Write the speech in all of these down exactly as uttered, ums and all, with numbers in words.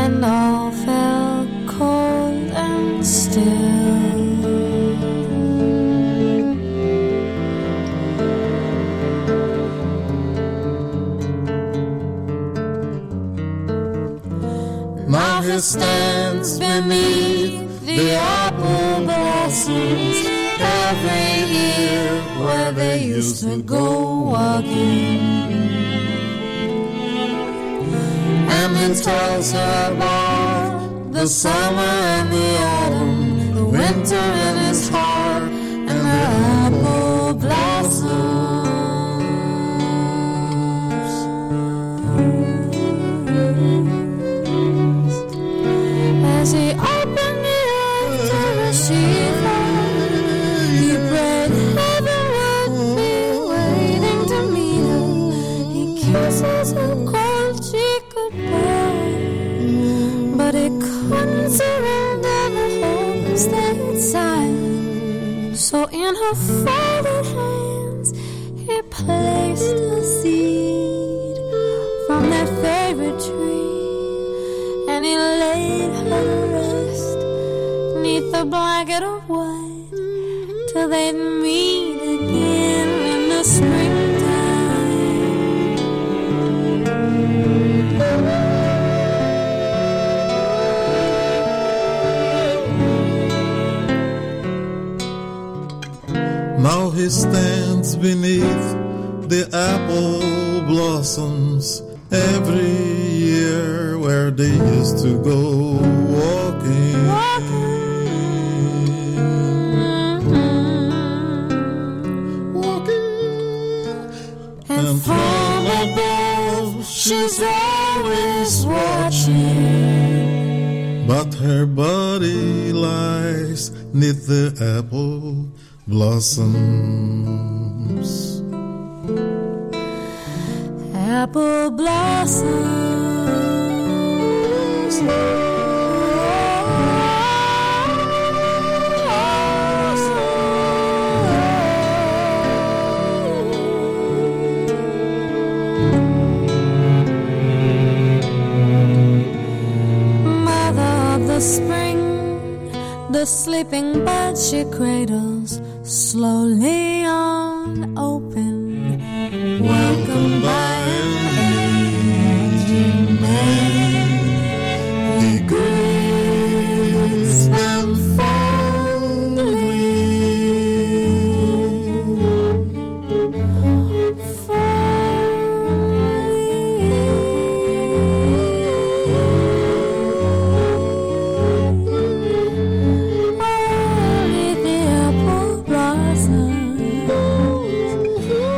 and all felt cold and still. Now he stands beneath the apple blossoms every year where they used to go walking. And he tells her about the summer and the autumn, the winter in his heart, and the apple blossoms. As he opened the after receiver, he prayed heaven would be waiting to meet her. He kisses her cold cheek goodbye, but he couldn't surrender the hopes that silent. So in her folded hands he placed a seed from their favorite tree, and he laid her rest neath the blanket of white till they'd meet again in the springtime. Now he stands beneath the apple blossoms every year where they used to go walking. Walking. And, and from above she's always watching, but her body lies neath the apple blossoms. Apple blossoms. Mother of the spring, the sleeping bud she cradles slowly on open. Welcome by an aging man. He greets them fondly. Only the apple blossoms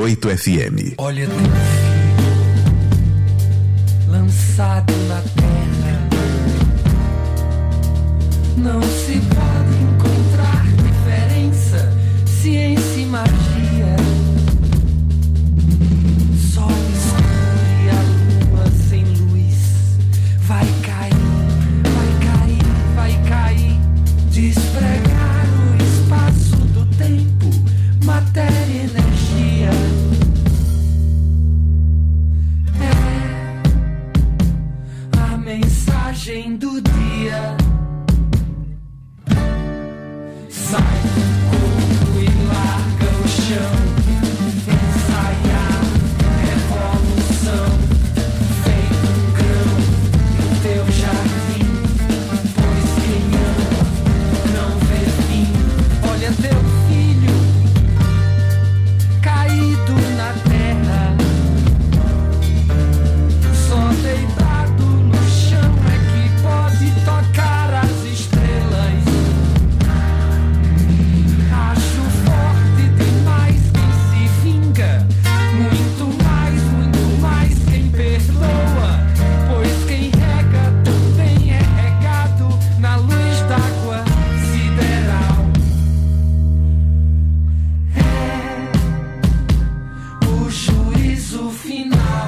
oito F M. Olha teu filho lançado na terra. Não se pode encontrar diferença, ciência e magia. Sol escuro e a lua sem luz. Vai cair, vai cair, vai cair. Despregar o espaço do tempo, matéria e energia. É a mensagem do dia. Sai do corpo e larga o chão. Ensaiar revolução. Feito um grão no teu jardim. Pois quem ama não vê fim. Olha teu filho caído na terra. Só deitado no chão é que pode tocar as estrelas. Acho forte demais quem se vinga. Muito mais, muito mais quem perdoa. Pois quem rega também é regado na luz d'água sideral. É o juízo final.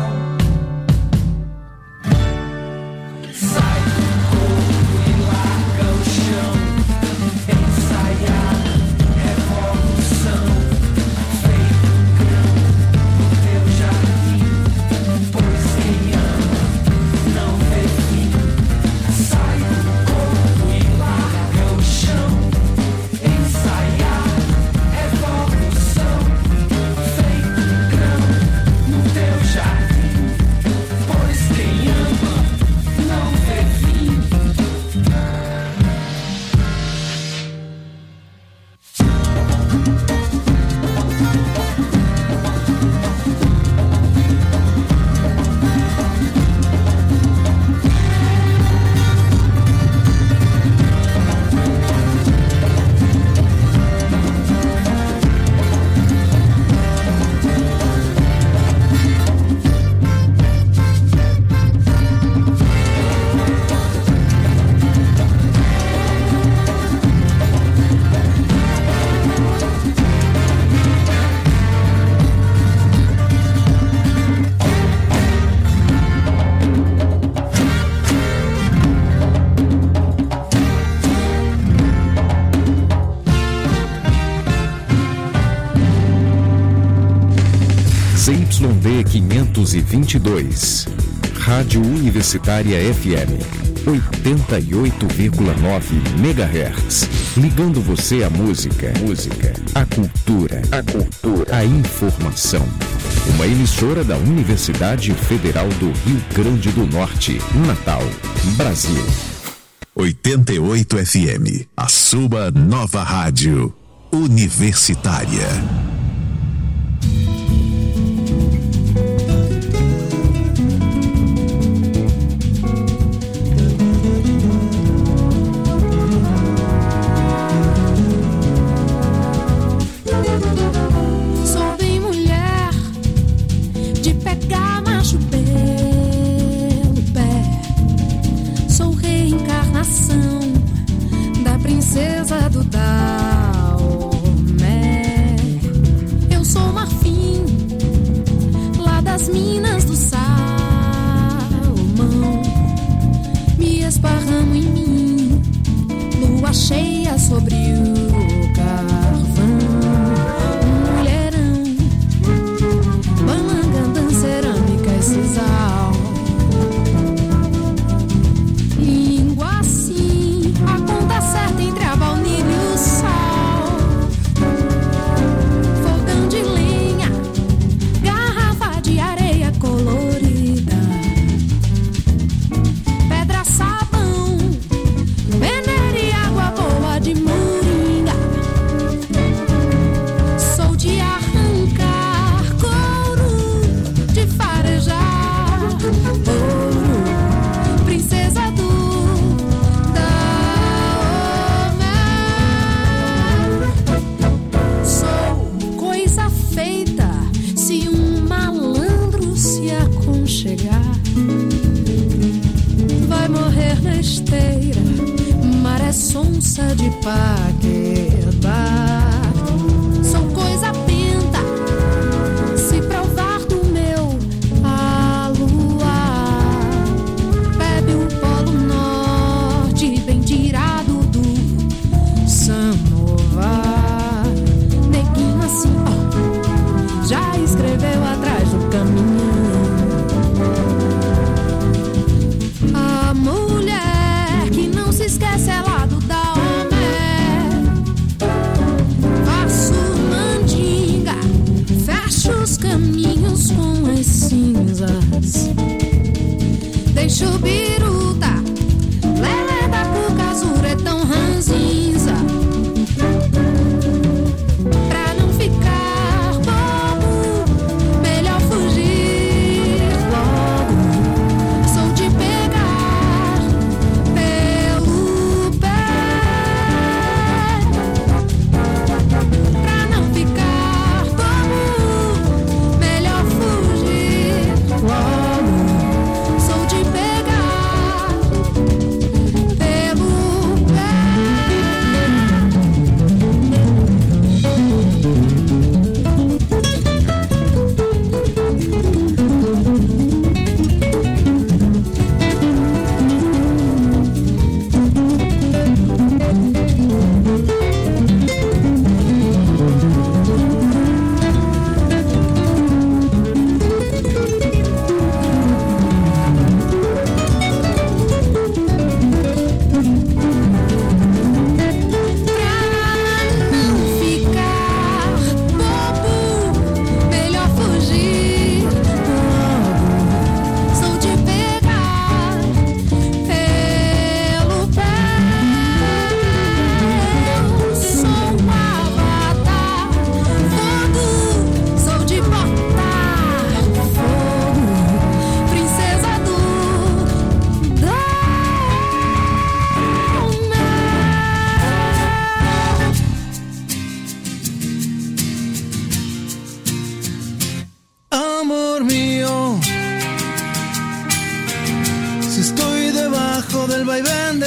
Sai do corpo e larga o chão. Ensaiar revolução. Feito um grão no teu jardim. Pois quem ama não vê fim. Sai do corpo e larga o chão. Ensaiar revolução. Feito um grão no teu jardim. Pois quem ama não vê fim. Z Y D quinhentos e vinte e dois, Rádio Universitária F M, oitenta e oito vírgula nove megahertz, ligando você à música, música, à cultura, a cultura, à informação. Uma emissora da Universidade Federal do Rio Grande do Norte, Natal, Brasil. oitenta e oito F M, a sua nova rádio universitária. Sou bem mulher de pegar macho pelo pé. Sou reencarnação da princesa do Daomé.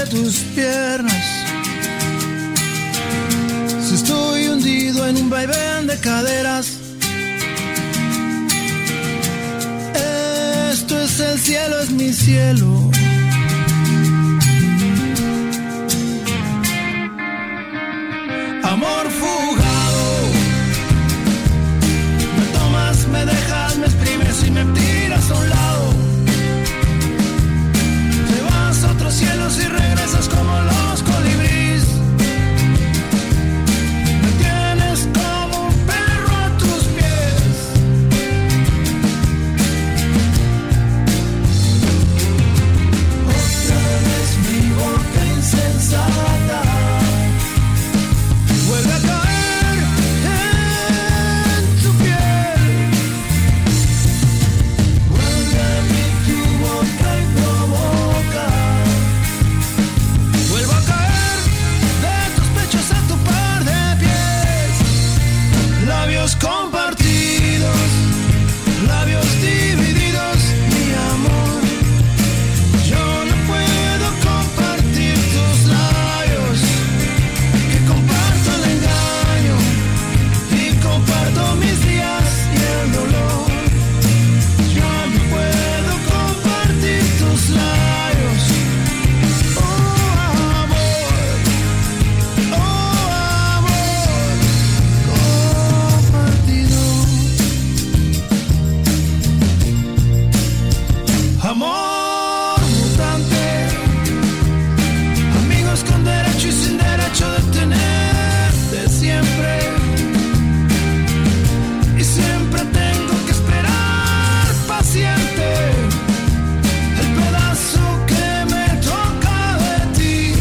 tus piernas. Si estoy hundido en un vaivén de caderas, esto es el cielo, es mi cielo. Amor fugado, me tomas, me dejas, me exprimes y me tiras a un lado. Te vas a otros cielos y regresas como los colibríes. Me tienes como un perro a tus pies. Otra vez mi boca insensata vuelve a caer en tu piel. Vuelve a mí tu boca y provoca. Vuelvo a caer de tus pechos a tu par de pies. Labios compartidos, labios divididos, mi amor. Yo no puedo compartir tus labios, que comparto el engaño y comparto mis días y el dolor. Yo no puedo compartir tus labios. Oh amor, oh amor compartido. Amor mutante, amigos con derecho y sin derecho de tenerte siempre. Y siempre tengo que esperar paciente el pedazo que me toca de ti.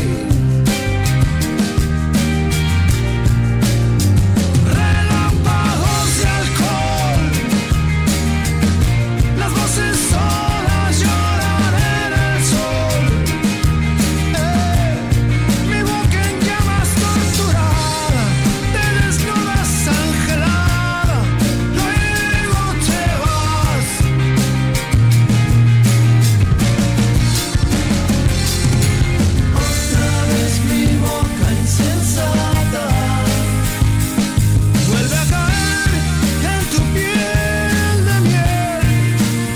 Relámpagos de alcohol, las voces solas lloran en el sol. Eh, mi boca en llamas torturada, te desnudas angelada, luego te vas. Otra vez mi boca insensata vuelve a caer en tu piel de miel.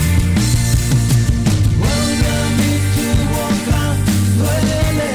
Vuelve a mí tu boca, duele.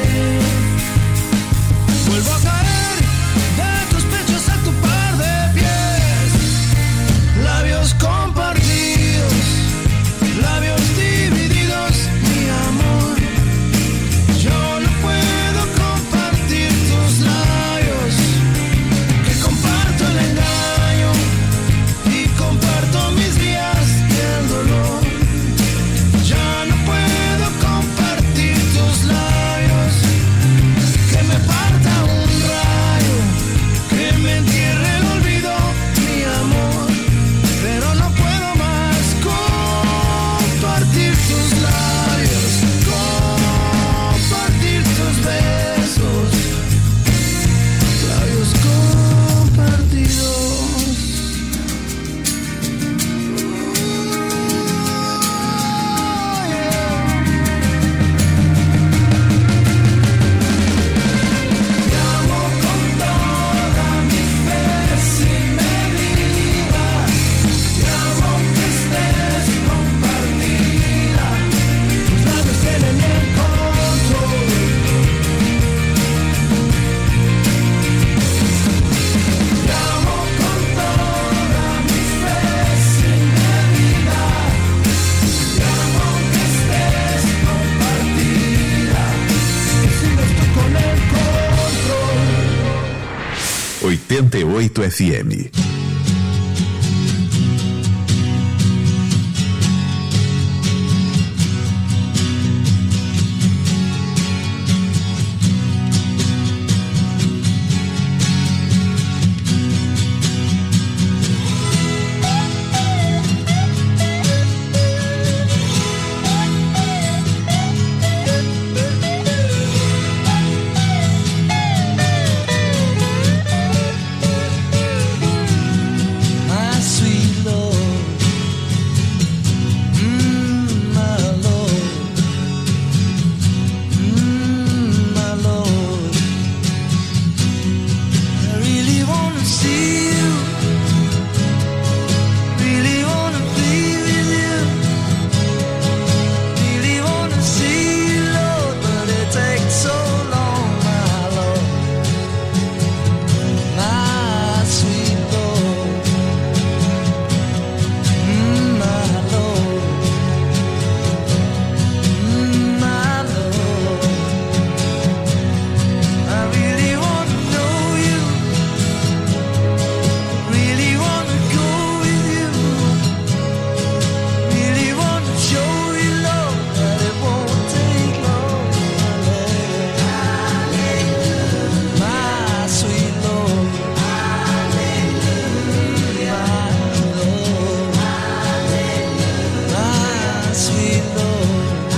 Vuelvo a caer de tus pechos a tu par de pies. Labios compartidos, labios divididos, mi amor. Yo no puedo compartir tus labios, que comparto el engaño y comparto mis días y el dolor. Ya no puedo compartir tus labios, que me parta un rayo, que me entierre el olvido, mi amor. Pero no puedo más compartir tus labios, compartir tus besos, labios compartidos. Te amo con toda mi fe, si me digas. Te amo que estés compartida. Tus labios tienen el control. Te amo con toda mi fe, si me digas. Te amo que estés compartida. Decides tú con el control. oitenta e oito F M. see you. Really wanna be with you. Really wanna see you, Lord, but it takes so long, my Lord, my sweet Lord, mm, my Lord, mm, my Lord. I really wanna know you, really wanna go with you, really wanna show you, Lord, that it won't take long, my sweet Lord, my Lord, my sweet Lord.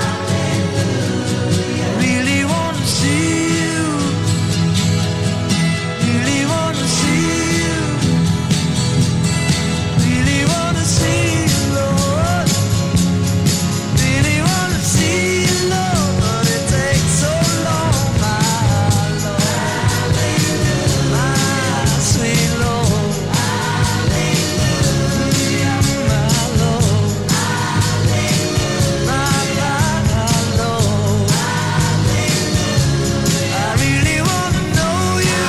I really wanna see you, really wanna see you, really wanna see you, Lord, really wanna see you, Lord, but it takes so long, my Lord, my sweet Lord, my Lord, my, my Lord. I really wanna know you,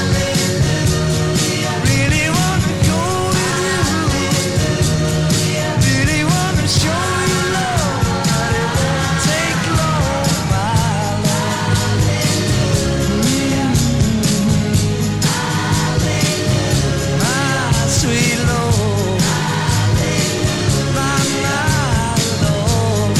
really wanna go with you, really wanna show you, Lord, that it won't take long, my Lord, my sweet Lord, my, my Lord.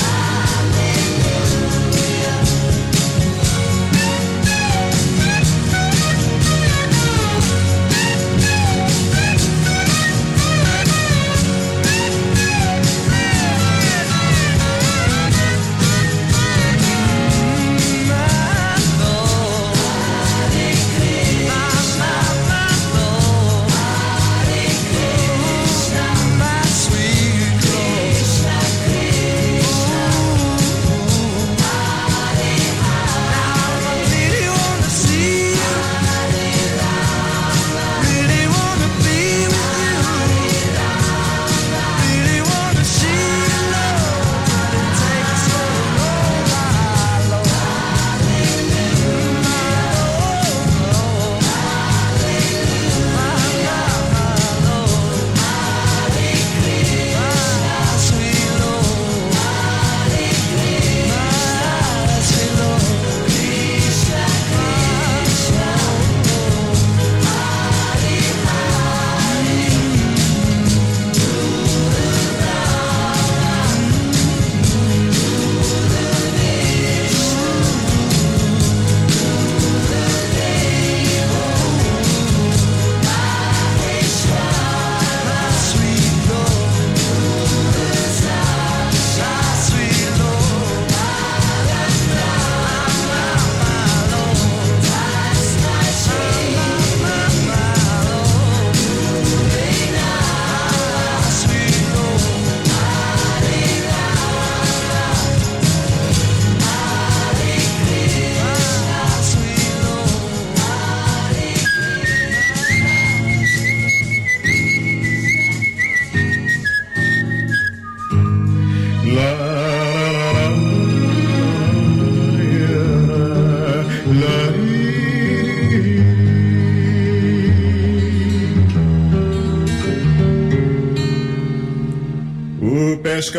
O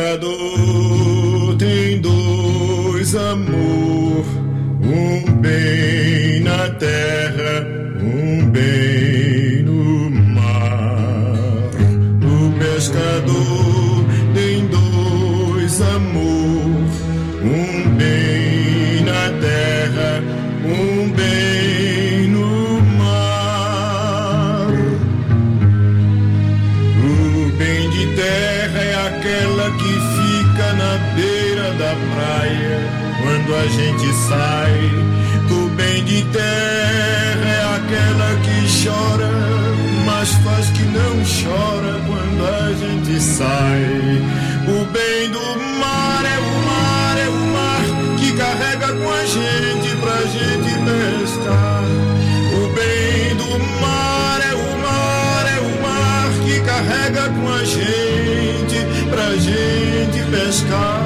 pescador tem dois amor, um bem na terra, um bem no mar. O pescador tem dois amor, um bem na terra, um bem no mar. O bem de terra é aquela que fica na beira da praia quando a gente sai. O bem de terra é aquela que chora, mas faz que não chora quando a gente sai. O bem do mar é o mar, é o mar que carrega com a gente pra gente pescar. O bem do mar é o mar pescar.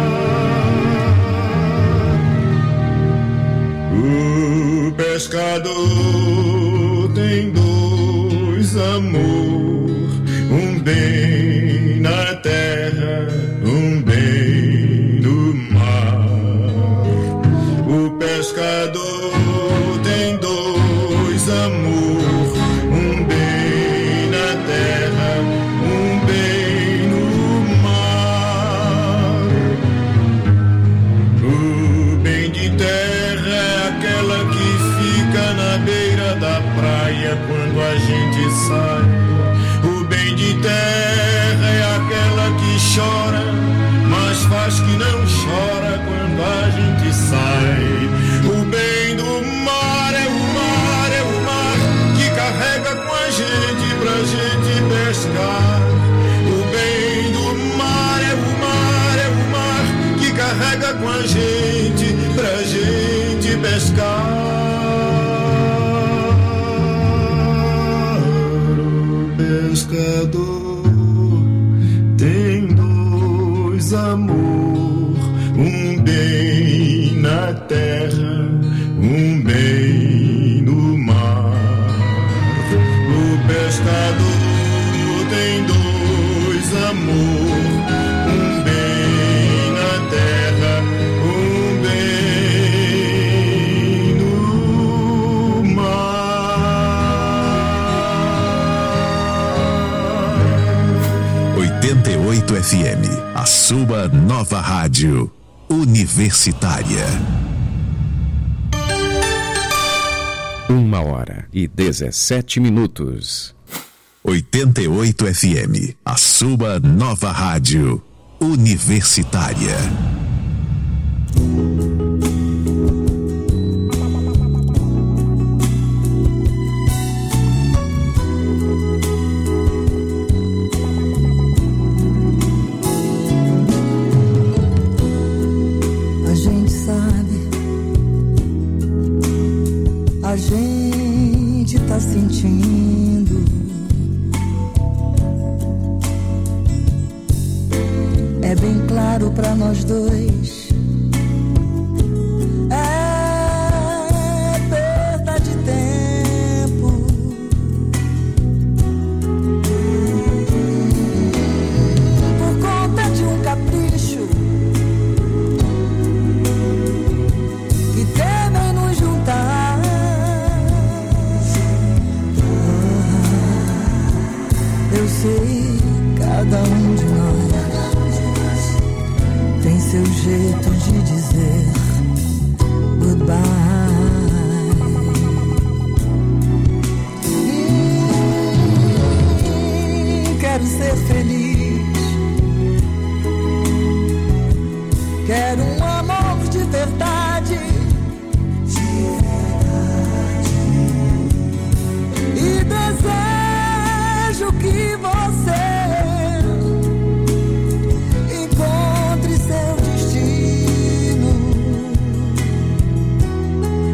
O pescador tem dois amor, um bem na terra, um bem no mar. O pescador tem dois amor, um bem na terra, um bem no mar. O bem de terra é aquela que fica na beira da praia quando a gente sai. O bem de terra é aquela que chora, mas faz que não chora quando a gente sai. O bem do mar é o mar, é o mar que carrega com a gente pra gente pescar. O bem do mar é o mar, é o mar que carrega com a gente pra gente pescar. O pescador tem dois amor, um bem na terra, um bem no mar. O pescador tem dois amor, um bem na terra, um bem no mar. oitenta e oito F M, a sua nova rádio universitária. Uma hora e dezessete minutos. oitenta e oito F M, a sua nova rádio universitária. A gente sabe, a gente tá sentindo. É bem claro pra nós dois. É perda de tempo. Por conta de um capricho que temem nos juntar. Eu sei, cada um de nós tem seu jeito de dizer goodbye. Hum, quero ser feliz, quero um amor de verdade, de verdade. E desejo que você encontre seu destino.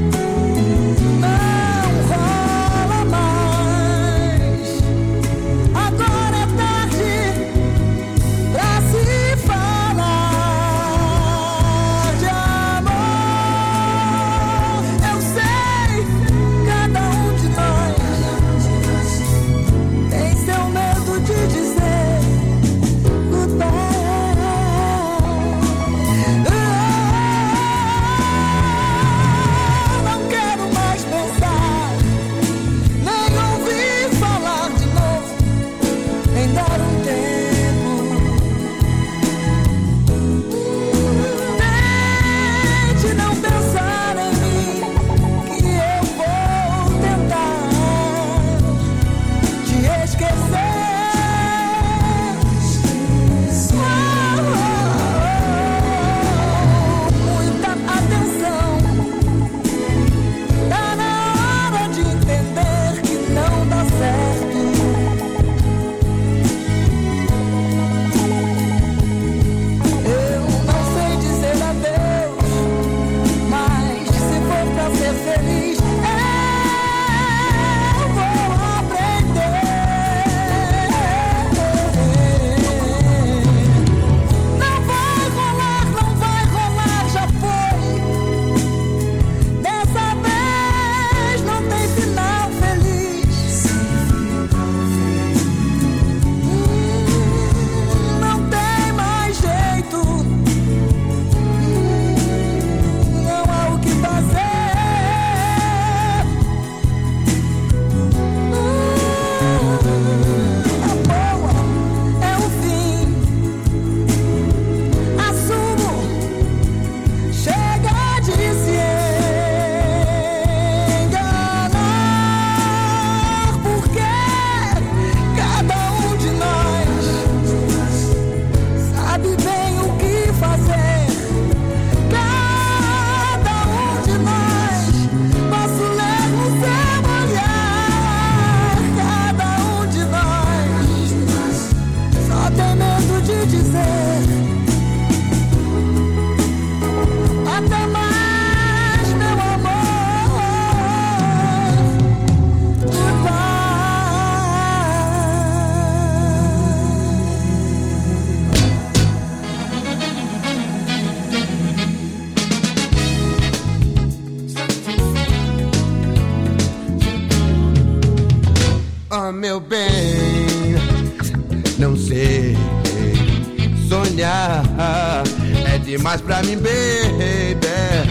Oh, meu bem, não sei sonhar, é demais pra mim, baby.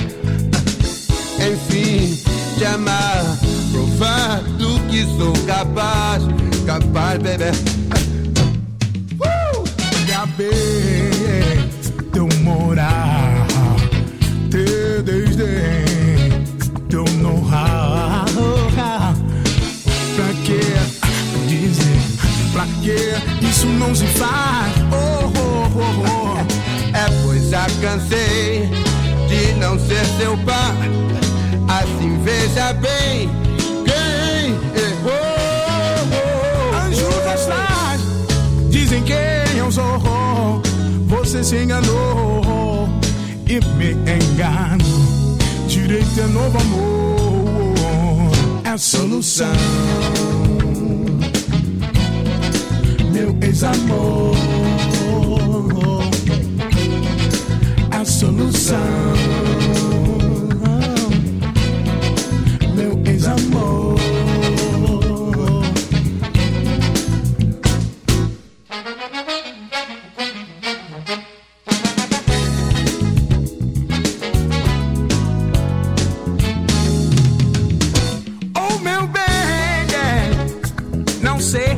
Enfim, te amar, provar do que sou capaz, capaz, baby. Uh! Acabei teu morar, teu desdém, teu know-how. Pra que dizer, pra que isso não se faz? Oh, oh, oh, oh. É pois já cansei de não ser seu par. Assim veja bem quem errou. Anjos astrais dizem quem eu sou. Você se enganou e me engano. Direito é novo amor, é a solução. Meu ex-amor, a solução. Meu ex-amor. Oh, meu bem, não sei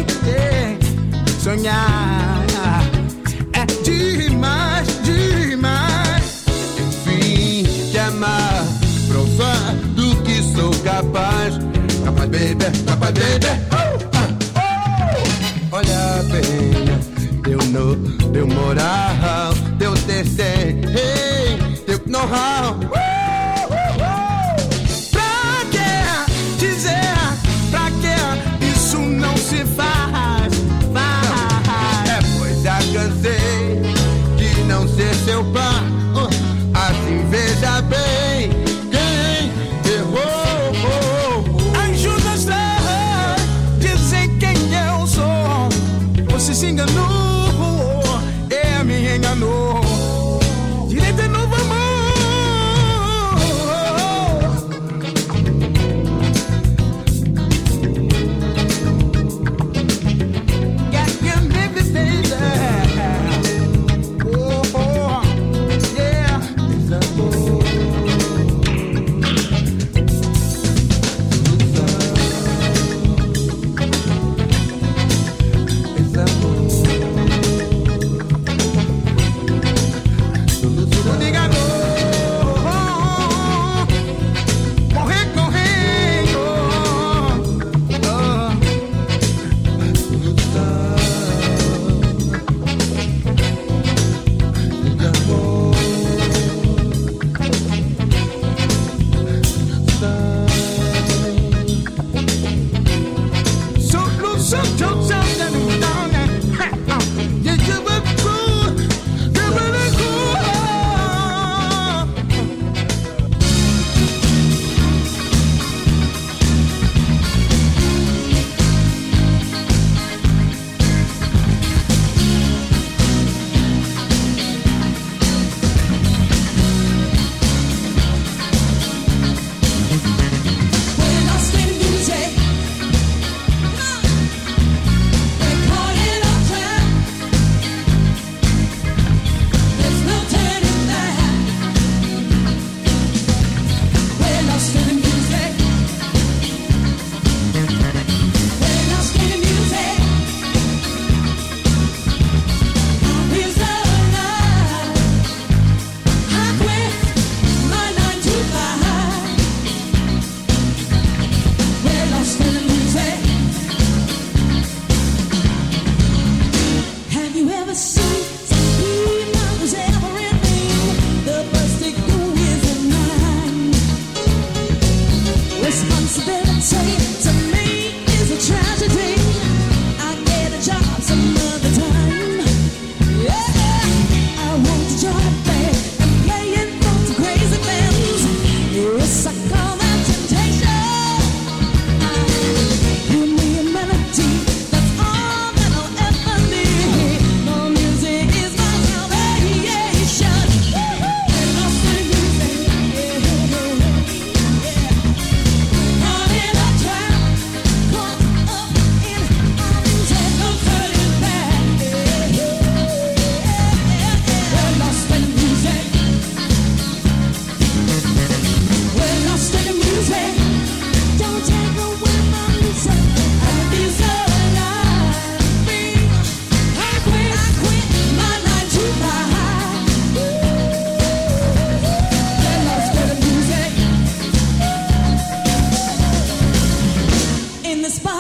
sonhar é demais, demais. Enfim, te amar, provar do que sou capaz. Capaz, baby, capaz, baby. Oh, oh. Olha bem, teu no, teu moral, teu desdém, hey, teu know-how. Uh, uh, uh. Pra que dizer, pra que isso não se faz? Cansei de não ser seu par. uh, Assim veja bem quem errou. Anjos astrais dizem quem eu sou. Você se enganou, é, me enganou. Direito é novo amor.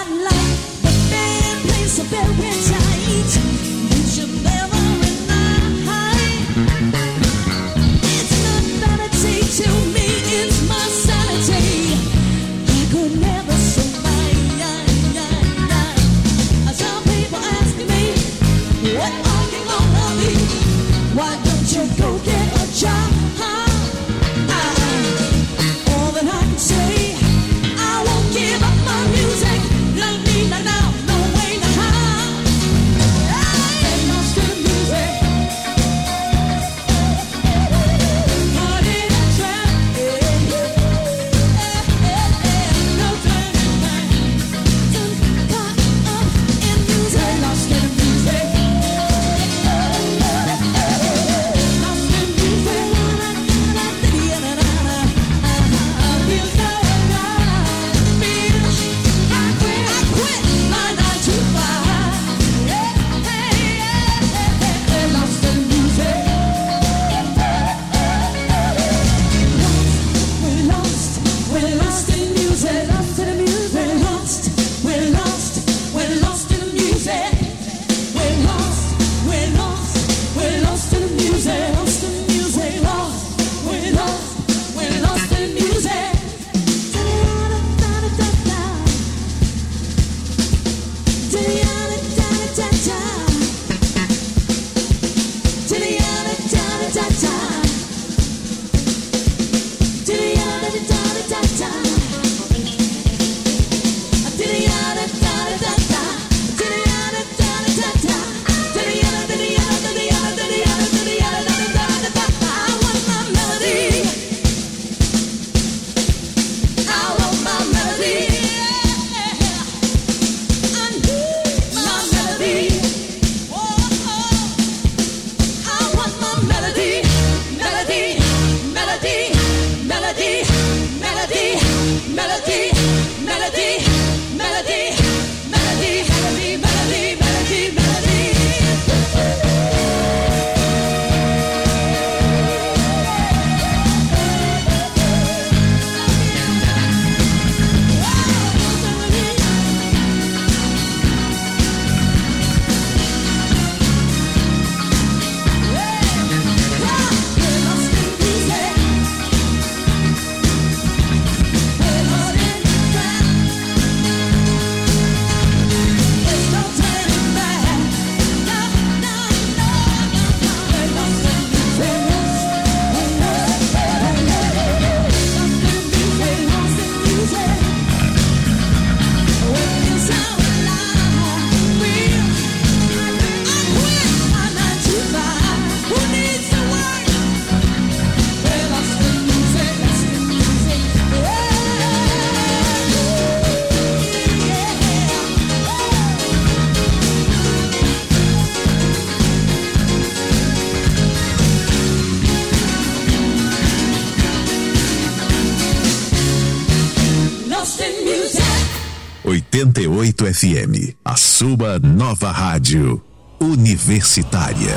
spotlight. The band plays so very tight. You should never deny. It's not vanity to me, it's my sanity. I could never survive. Some people ask me, what are you gonna be? Why don't you go get a job? All that I can say, I won't give up my music. No need, no, no, no way, no how. Get lost in music. Caught in a trap. No turning back. Caught up in music. Get lost in music. Lost in music. oitenta e oito F M, a sua nova rádio universitária.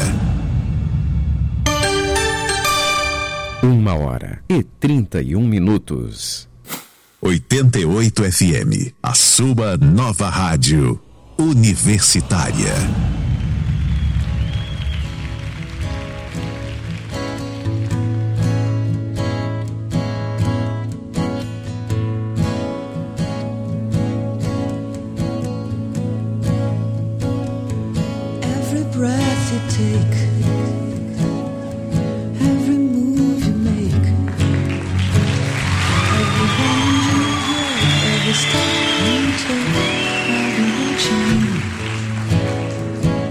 Uma hora e trinta e um minutos. oitenta e oito F M, a sua nova rádio universitária. Every breath you take, every move you make, every bond you break, every step you take, I'll be watching you.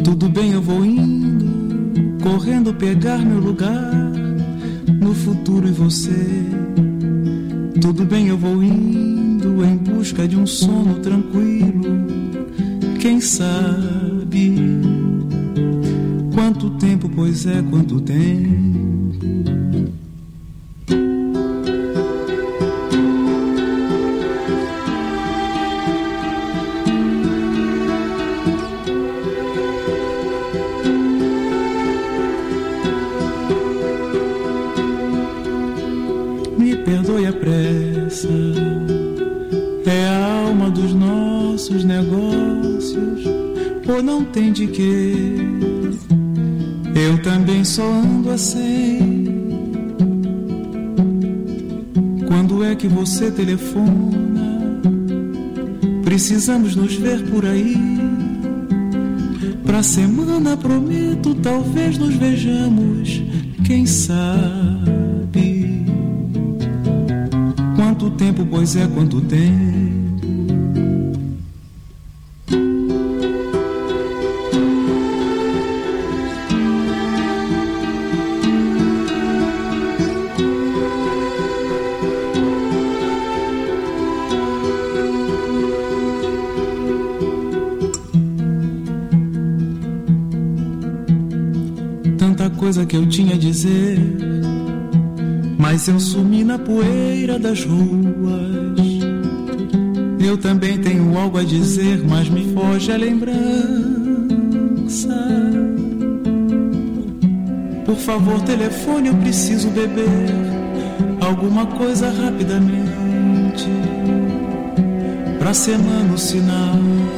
Tudo bem, eu vou indo, correndo pegar meu lugar no futuro e você. Tudo bem, eu vou indo em busca de um sono tranquilo. Quem sabe quanto tempo, pois é, quanto tempo. Perdoe a pressa, é a alma dos nossos negócios, ou não tem de quê? Eu também só ando assim. Quando é que você telefona? Precisamos nos ver por aí. Pra semana prometo, talvez nos vejamos, quem sabe. Quanto tempo, pois é, quanto tempo. Tanta coisa que eu tinha a dizer, mas eu sumi na poeira das ruas. Eu também tenho algo a dizer, mas me foge a lembrança. Por favor, telefone, eu preciso beber alguma coisa rapidamente. Pra semana o sinal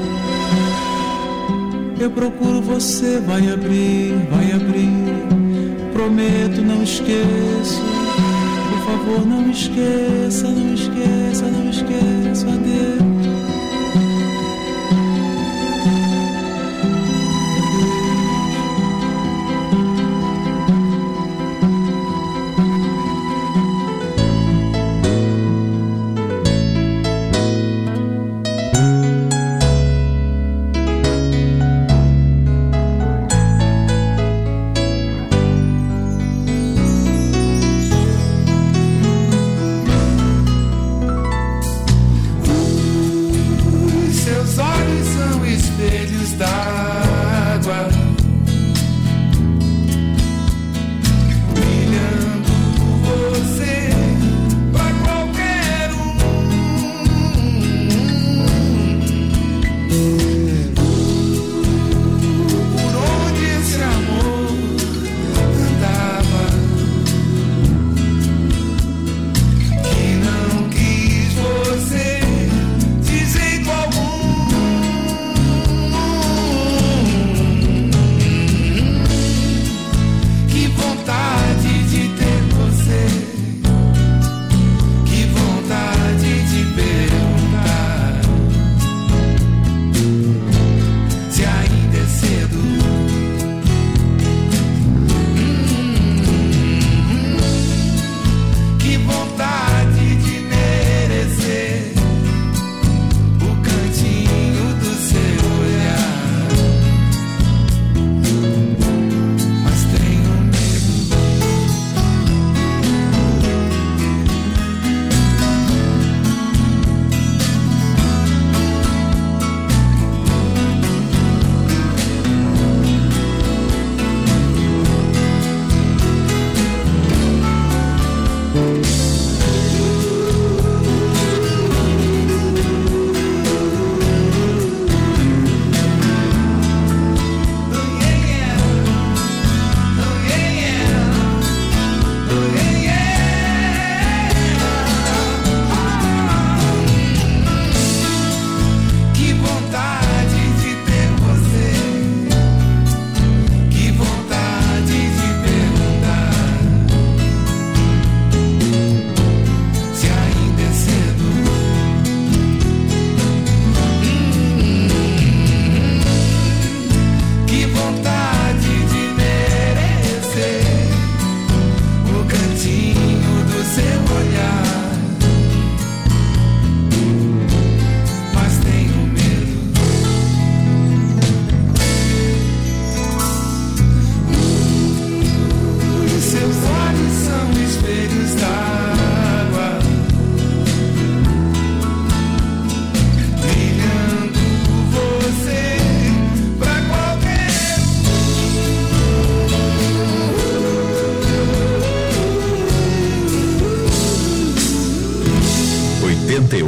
eu procuro, você vai abrir, vai abrir. Prometo, não esqueço. Por favor, não esqueça, não esqueça, não esqueça, adeus. Ooh.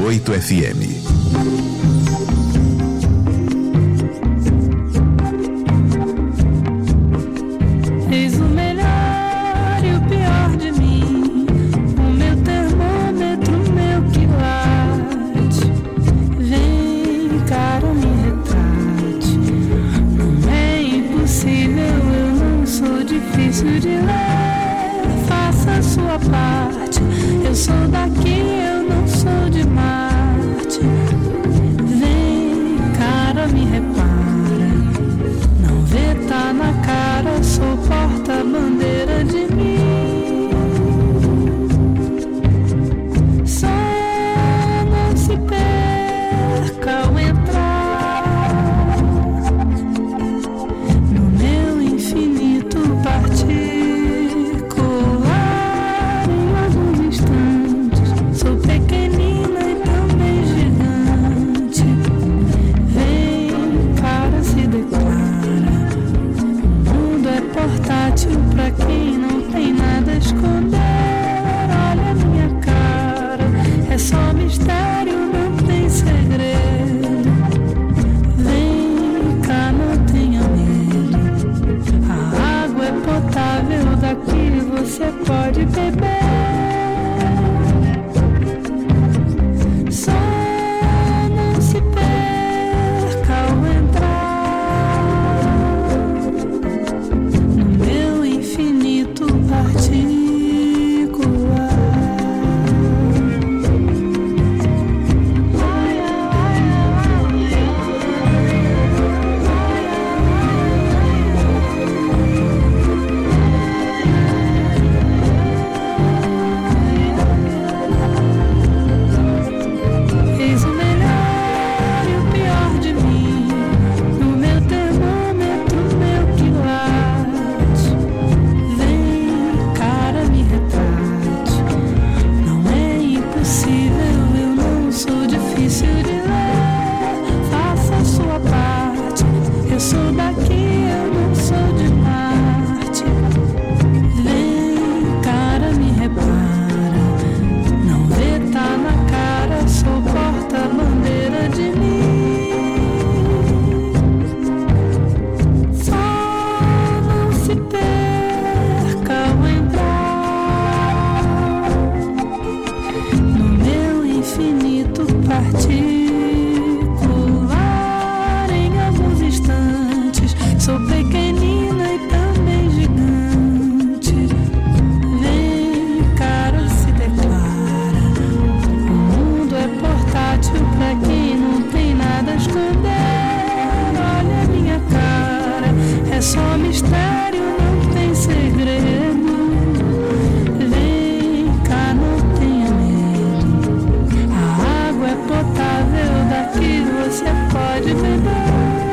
oito F M. Eis o melhor e o pior de mim, o meu termômetro, meu quilate. Vem, cara, me retrate. Não é impossível, eu não sou difícil de ler. Faça a sua parte, eu sou daqui, eu não sou de Marte. Vem, cara, me repara. Não vê, tá na cara, sou porta-bandeira de mim. Só não se perca ao entrar no meu infinito particular. Em alguns instantes sou pequenina e também gigante. Vem, cara, se declara. Portátil pra quem não tem nada a esconder. Olha a minha cara, é só mistério, não tem segredo. Vem cá, não tenha medo. A água é potável, daqui você pode beber. Só não se perca ao entrar infinito particular. Eis o melhor e o pior de mim, no meu termômetro, meu quilate. Vem, cara, me retrate. Não é impossível, eu não sou difícil de ler. Faça a sua parte, eu sou daqui, eu não sou de Marte. Vem, cara, me repara. Não vê, tá na cara, sou porta-bandeira de mim. Só não se perca ao entrar no meu infinito particular. Em alguns instantes sou pequenina e também gigante. Vem, cara, se declara. O mundo é portátil pra quem não tem nada a esconder. Olha a minha cara, é só mistério, não tem segredo. Vem cá, não tenha medo. A água é potável, daqui você pode beber.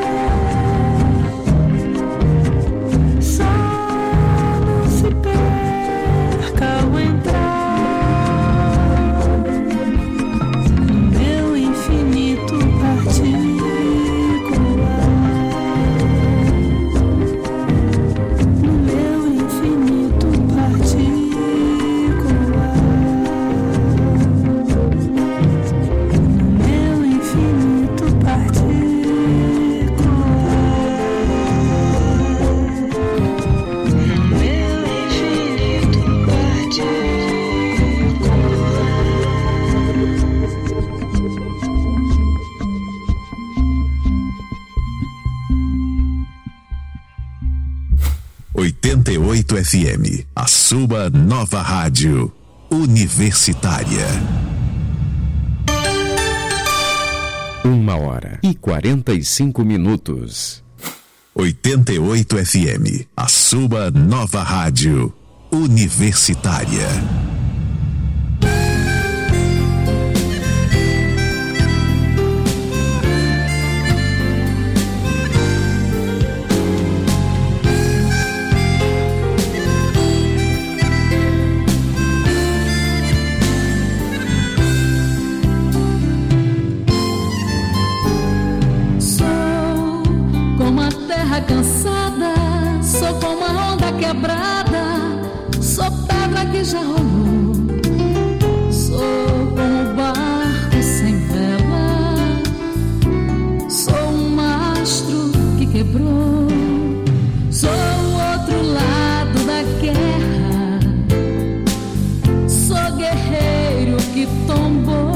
Só não se perca ao entrar no meu infinito particular. No meu infinito particular. No meu infinito particular. No meu infinito oitenta e oito F M, a sua nova rádio universitária. Uma hora e quarenta e cinco minutos. oitenta e oito F M, a sua nova rádio universitária. Cansada, sou como a onda quebrada, sou pedra que já rolou, sou como o barco sem quebrou. Sou o outro lado da guerra, sou guerreiro que tombou,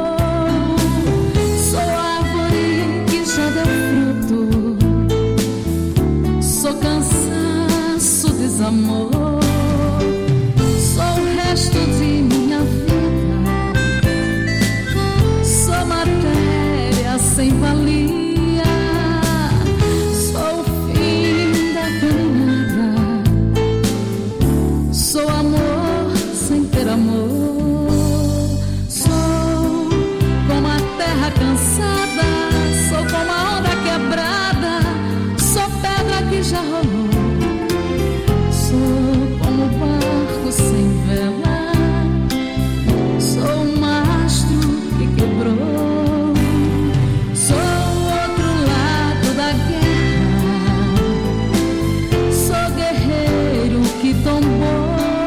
sou árvore que já deu fruto, sou cansaço, desamor, sou o resto de minha vida, sou matéria sem valia. Cansada, sou como a onda quebrada, sou pedra que já rolou, sou como o barco sem vela, sou o mastro que quebrou, sou o outro lado da guerra, sou guerreiro que tombou,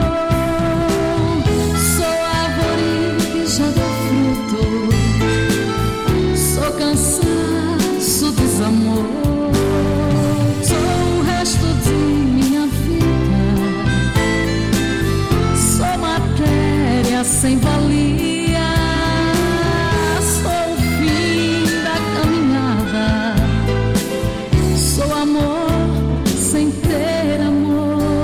sou árvore que já deu fruto, cansaço, desamor, sou o resto de minha vida, sou matéria sem valia, sou o fim da caminhada, sou amor sem ter amor.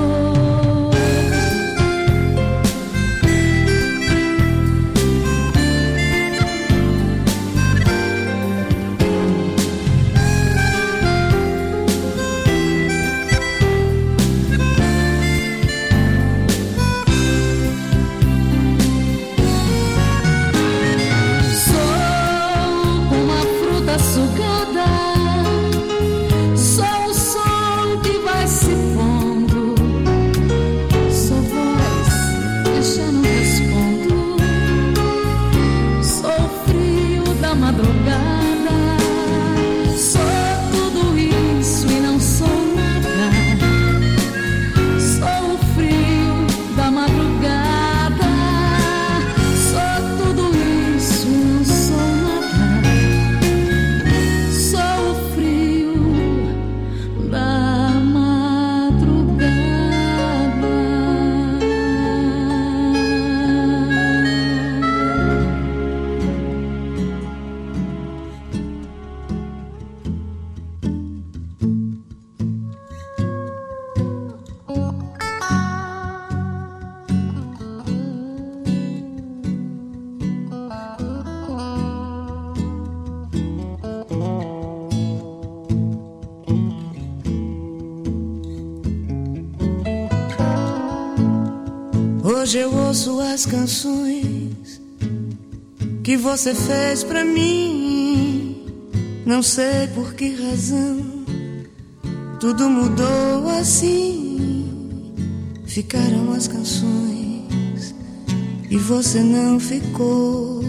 Hoje eu ouço as canções que você fez pra mim. Não sei por que razão tudo mudou assim. Ficaram as canções e você não ficou.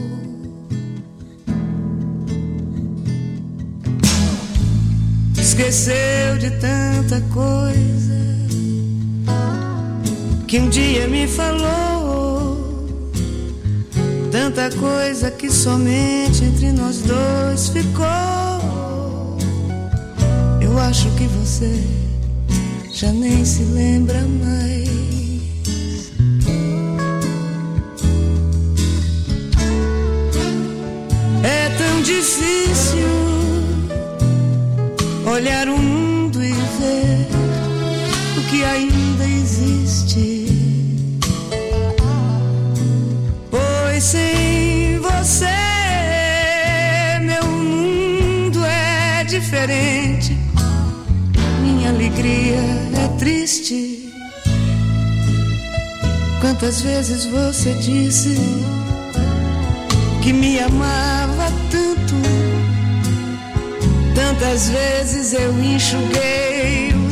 Esqueceu de tanta coisa que um dia me falou, tanta coisa que somente entre nós dois ficou. Eu acho que você já nem se lembra mais. É tão difícil olhar o mundo e ver o que ainda existe, pois sem você meu mundo é diferente, minha alegria é triste. Quantas vezes você disse que me amava tanto, tantas vezes eu enxuguei